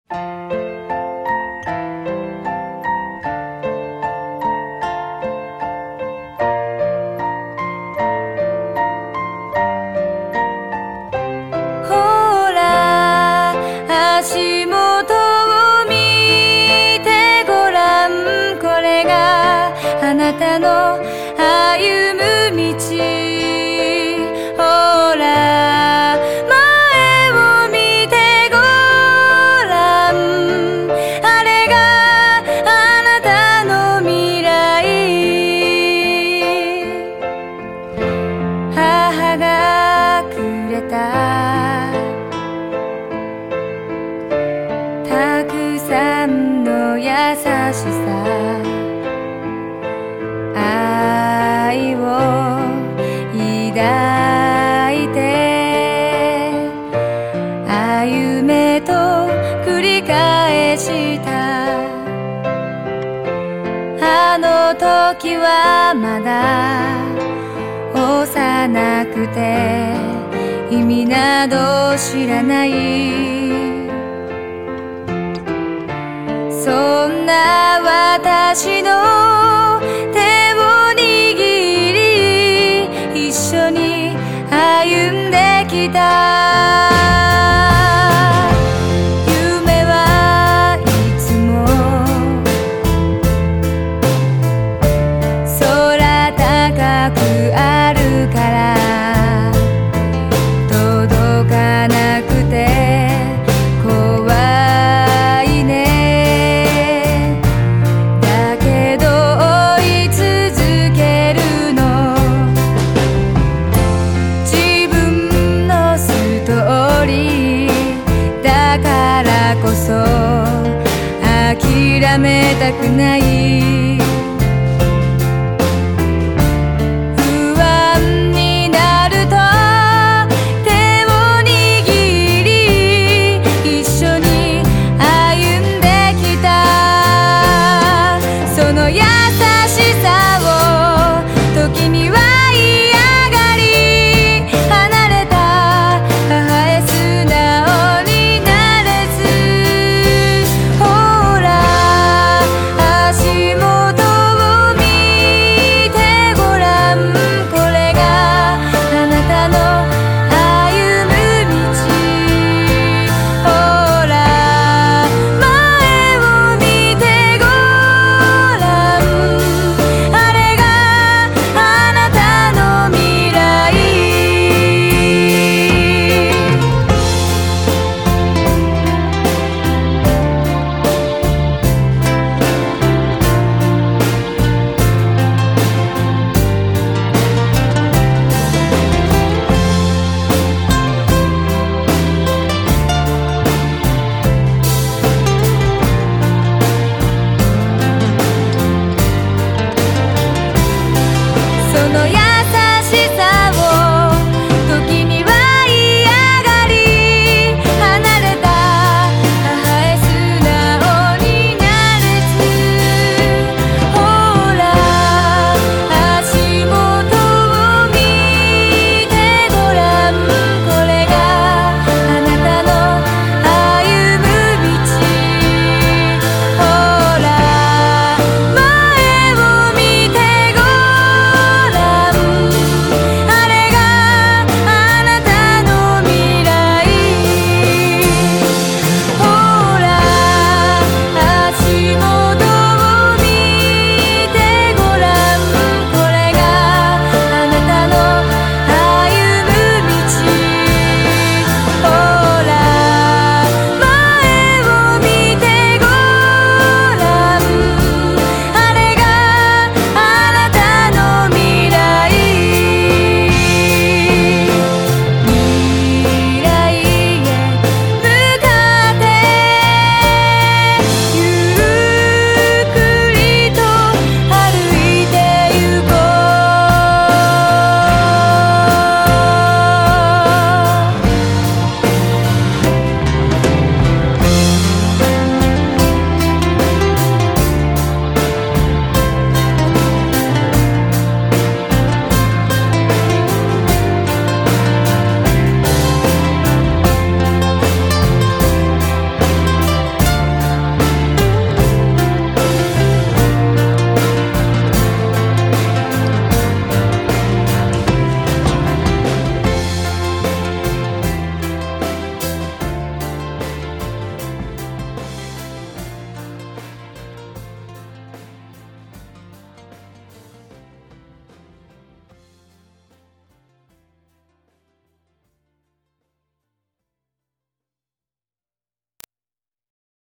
ほら足元を見てごらん、これがあなたの歩む道。ほら前を見てごらん、あれがあなたの未来。母がくれたたくさんの優しさ、愛を抱いて歩めと繰り返した。あの時はまだ幼くて意味など知らない、そんな私の手を握り一緒に歩んできた。夢はいつも空高くあるから届かなくて怖いね。だけど追い続けるの、自分のストーリーだからこそ諦めたくない。